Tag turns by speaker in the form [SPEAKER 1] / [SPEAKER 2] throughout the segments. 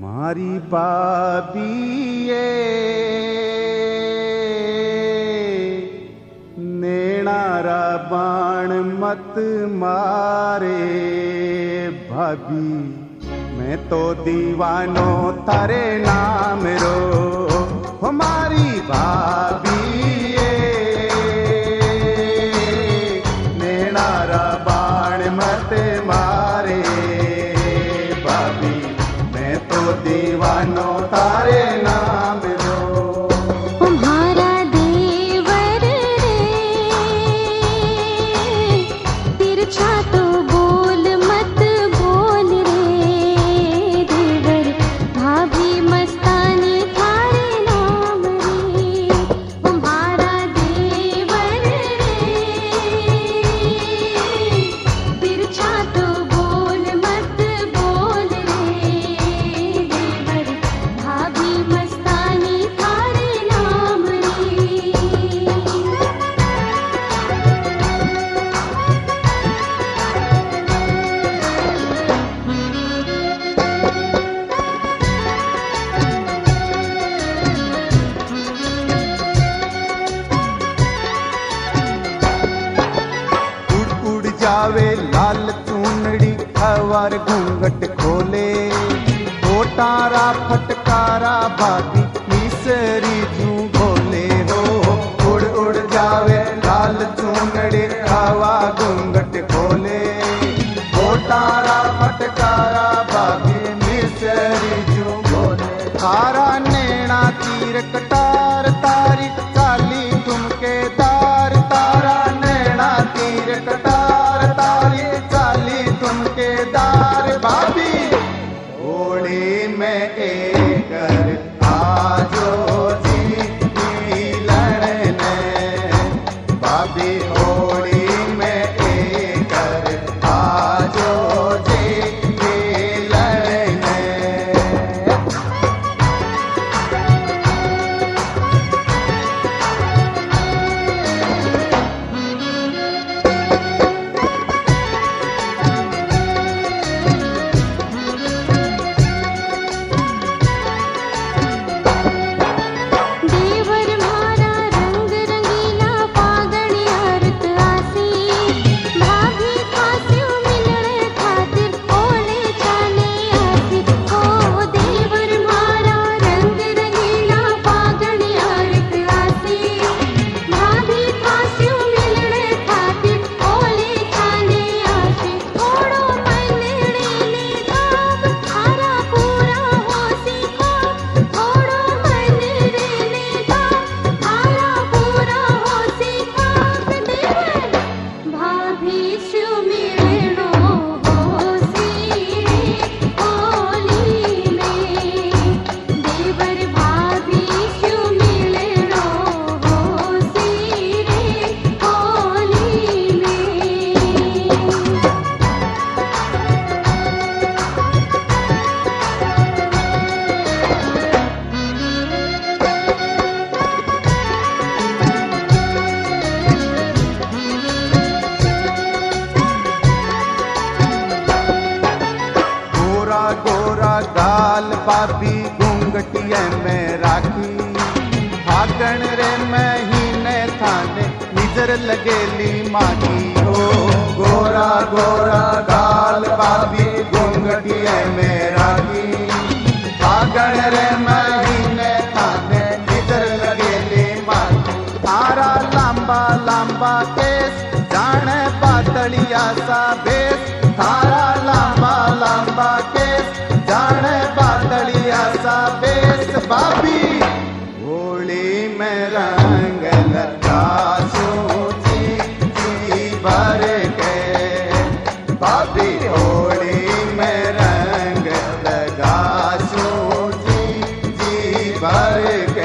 [SPEAKER 1] मारी बाबीए नेणारा बाण मत मारे भाभी, मैं तो दीवानो तारे नाम रो। हमारी भाभीए नेणारा बाण मत मारे भाभी, मैं तो दीवानो तारे नाम रो।
[SPEAKER 2] तुम्हारा देवर रे तिरछा तो बोल मत बोल रे देवर, भाभी मस्तानी थारे नाम रे। तुम्हारा देवर रे तिरछा तो बोल मत बोल रे देवर, भाभी मस्तानी थारे नाम रे।
[SPEAKER 1] उड़ उड़ जावे लाल चूनड़ी हवार घूंघट खोले, ओटारा फटकारा भाभी मिसरी जू बोले हो। उड़ उड़ जावे लाल चूनड़ी हवा घूंघट खोले, ओटारा फटकारा भाभी मिसरी जू बोले। थारा नैना तीर कटार तारी काली तुमके दार, तारा नैना तीर कटार तारी काली तुमके दार भाभी, होली में एकर आजो जी मिलने भाभी, होली में एकर आजो जी मिलने।
[SPEAKER 2] देवर मारा रंग रंगीला फागणी अर्थ आसी, भाभी खास्यो मिलणे खातिर ओले जाने आसी। ओ देवर मारा रंग रंगीला फागणी अर्थ आसी, भाभी खास्यो मिलणे खातिर ओले जाने आसी। थोड़ो मनणे ने धाम थारा पूरा होसी को, थोड़ो मनणे ने धाम थारा पूरा होसी को। देवर भाभी स्यो मिलणो होसी रे होली में, देवर भाभी स्यो मिलणो होसी रे होली में।
[SPEAKER 1] गोरा गोरा गाल भाभी घूंघटिया में राखी, फागण रे महीने थाने निजर लगेली मागी हो। गोरा गोरा गाल भाभी घूंघटिया में राखी, फागण रे महीने थाने निजर लगेली मागी। तारा लांबा लांबा केस जाने बादलिया सा भेस, थारा लांबा लांबा केस जाने बादलिया सा बेस भाभी, होली में रंग लगा सोची जी भर के भाभी, होली में रंग लगा सोची जी भर के।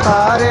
[SPEAKER 1] सारे